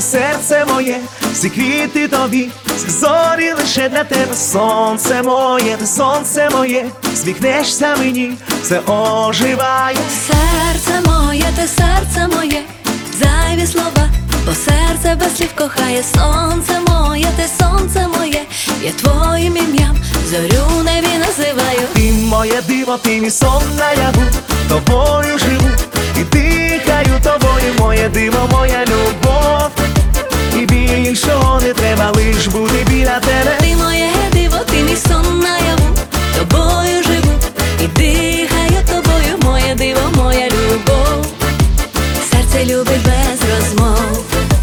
серце моє, всі квіти тобі, всі зорі лише для тебе. Сонце моє, ти сонце моє, сміхнешся мені, все оживає. Серце моє, ти серце моє, зайві слова, бо серце без слів кохає. Сонце моє, ти сонце моє, я твоїм ім'ям зорю небі називаю. Ти моє диво, ти мій сон наяву, тобою живу і дихаю тобою, моє диво, моя любов. І більшого не треба, лиш бути біля тебе. Ти моє диво, ти мій сон наяву, тобою живу і дихаю тобою, моє диво, моя любов. Серце любить без розмов.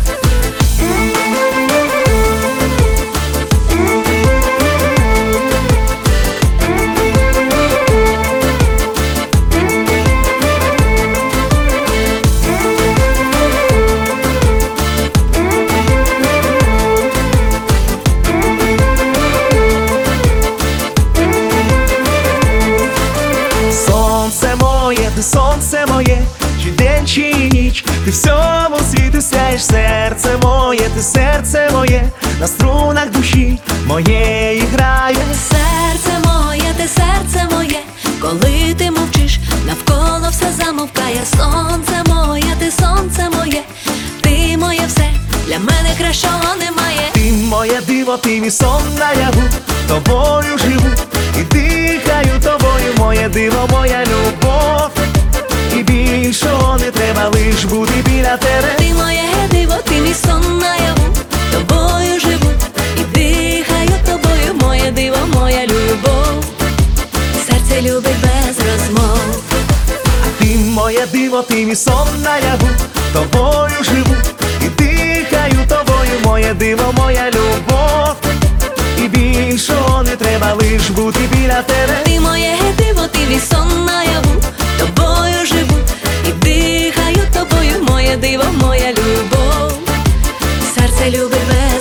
Ти сонце моє, чи день, чи ніч, ти всьому світу сяєш. Серце моє, ти серце моє, на струнах душі моєї грає. Серце моє, ти серце моє, коли ти мовчиш, навколо все замовкає. Сонце моє, ти сонце моє, ти моє все, для мене кращого немає. Ти моє диво, ти мій сон наяву, тобою живу і дихаю тобою, моє диво, моя любов. І більшого не треба, лиш бути біля тебе. Ти моє диво, ти мій сон наяву, тобою живу і дихаю тобою, моє диво, моя любов. Серце любить без розмов. А ти моє диво, ти мій сон наяву, тобою живу і дихаю тобою, моє диво, моя любов. І більшого не треба, лиш бути біля тебе. Ти моє диво, ти мій сон наяву, тобою живу і дихаю тобою, моє диво, моя любов. Серце любить без